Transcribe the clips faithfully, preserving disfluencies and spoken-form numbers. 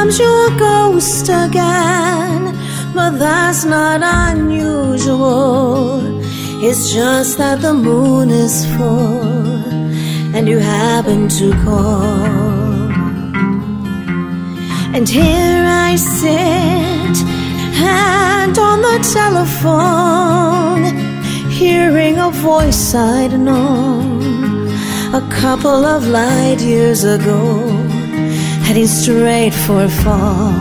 comes your ghost again, but that's not unusual. It's just that the moon is full and you happen to call. And here I sit, hand on the telephone, hearing a voice I'd known a couple of light years ago, heading straight for a fall.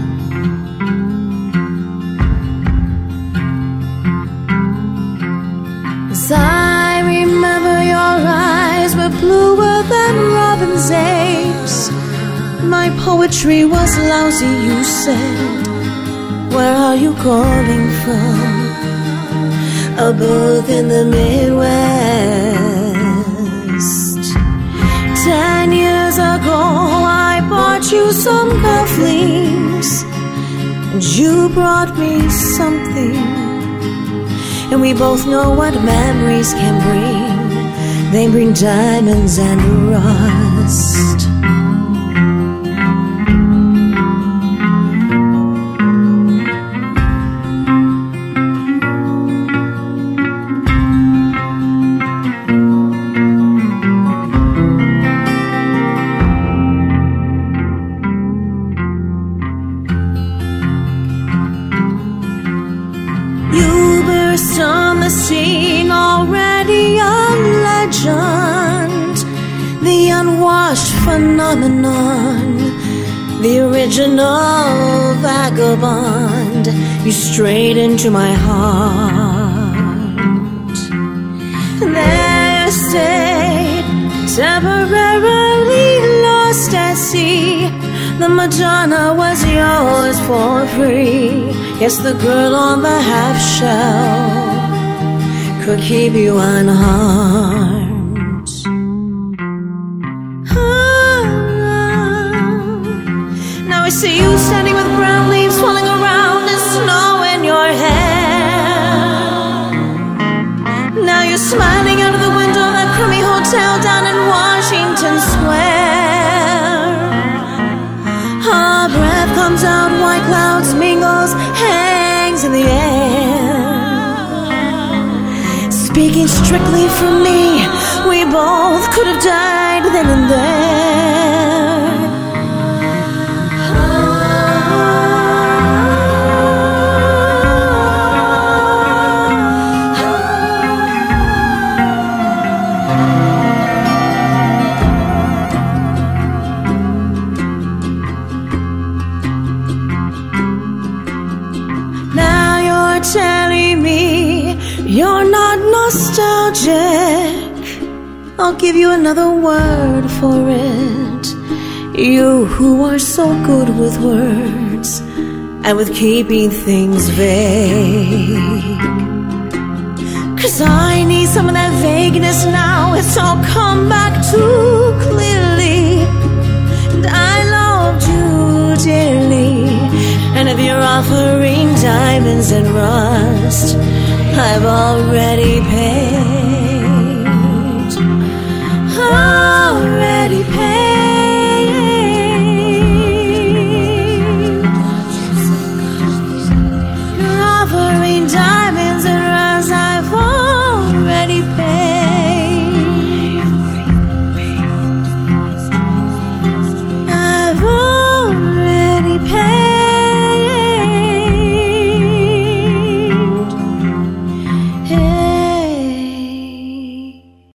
As I remember, your eyes were bluer than robin's eggs. My poetry was lousy, you said. Where are you calling from? A booth in the Midwest. Ten years ago I bought you some cufflinks, and you brought me something. And we both know what memories can bring. They bring diamonds and rust. On the scene, already a legend, the unwashed phenomenon, the original vagabond. You strayed into my heart. There you stayed, temporarily lost at sea. The Madonna was yours for free. Yes, the girl on the half shell could keep you unharmed. Ah, now I see you standing with brown leaves falling around and snow in your hair. Now you're smiling out of the window of that crummy hotel down in Washington Square. Our breath comes out, white clouds mingles, hangs in the air. Speaking strictly for me, we both could have died then and there. Now you're telling me you're not nostalgic. I'll give you another word for it. You who are so good with words and with keeping things vague. 'Cause I need some of that vagueness now. It's all come back too clearly. And I loved you dearly. And if you're offering diamonds and rust, I've already paid, already paid. You're offering diamonds